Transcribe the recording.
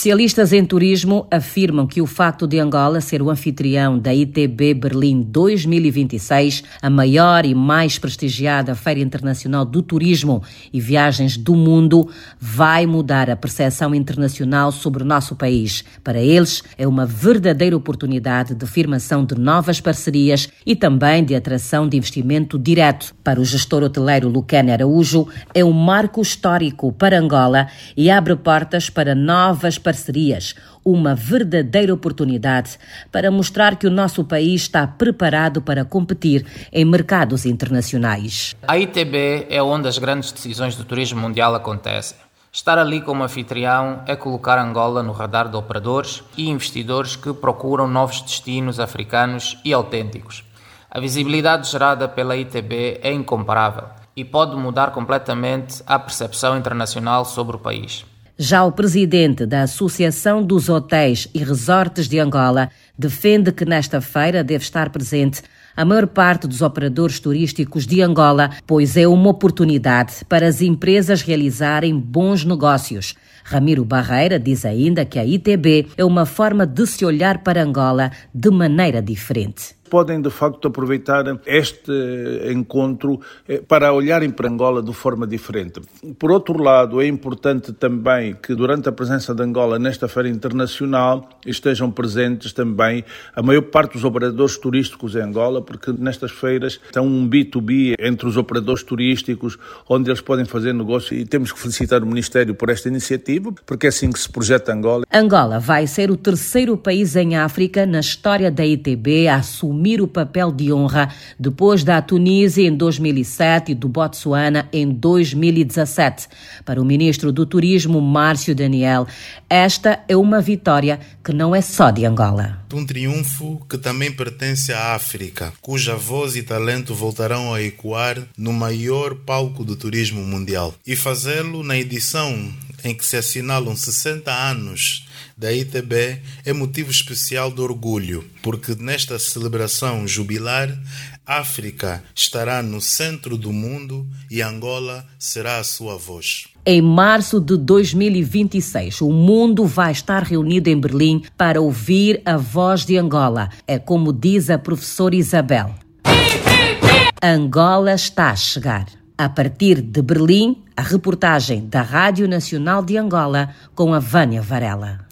Especialistas em turismo afirmam que o facto de Angola ser o anfitrião da ITB Berlim 2026, a maior e mais prestigiada feira internacional do turismo e viagens do mundo, vai mudar a percepção internacional sobre o nosso país. Para eles, é uma verdadeira oportunidade de firmação de novas parcerias e também de atração de investimento direto. Para o gestor hoteleiro Lucane Araújo, é um marco histórico para Angola e abre portas para novas parcerias, uma verdadeira oportunidade para mostrar que o nosso país está preparado para competir em mercados internacionais. A ITB é onde as grandes decisões do turismo mundial acontecem. Estar ali como anfitrião é colocar Angola no radar de operadores e investidores que procuram novos destinos africanos e autênticos. A visibilidade gerada pela ITB é incomparável e pode mudar completamente a percepção internacional sobre o país. Já o presidente da Associação dos Hotéis e Resorts de Angola defende que nesta feira deve estar presente a maior parte dos operadores turísticos de Angola, pois é uma oportunidade para as empresas realizarem bons negócios. Ramiro Barreira diz ainda que a ITB é uma forma de se olhar para Angola de maneira diferente. Podem, de facto, aproveitar este encontro para olharem para Angola de forma diferente. Por outro lado, é importante também que, durante a presença de Angola nesta feira internacional, estejam presentes também a maior parte dos operadores turísticos em Angola, porque nestas feiras tem um B2B entre os operadores turísticos, onde eles podem fazer negócio, e temos que felicitar o Ministério por esta iniciativa, porque é assim que se projeta Angola. Angola vai ser o terceiro país em África na história da ITB a assumir o papel de honra, depois da Tunísia em 2007 e do Botsuana em 2017. Para o ministro do Turismo, Márcio Daniel, esta é uma vitória que não é só de Angola. Um triunfo que também pertence à África, cuja voz e talento voltarão a ecoar no maior palco do turismo mundial. E fazê-lo na edição em que se assinalam 60 anos da ITB é motivo especial de orgulho, porque nesta celebração jubilar, África estará no centro do mundo e Angola será a sua voz. Em março de 2026, o mundo vai estar reunido em Berlim para ouvir a voz de Angola. É como diz a professora Isabel. Angola está a chegar. A partir de Berlim, a reportagem da Rádio Nacional de Angola com a Vânia Varela.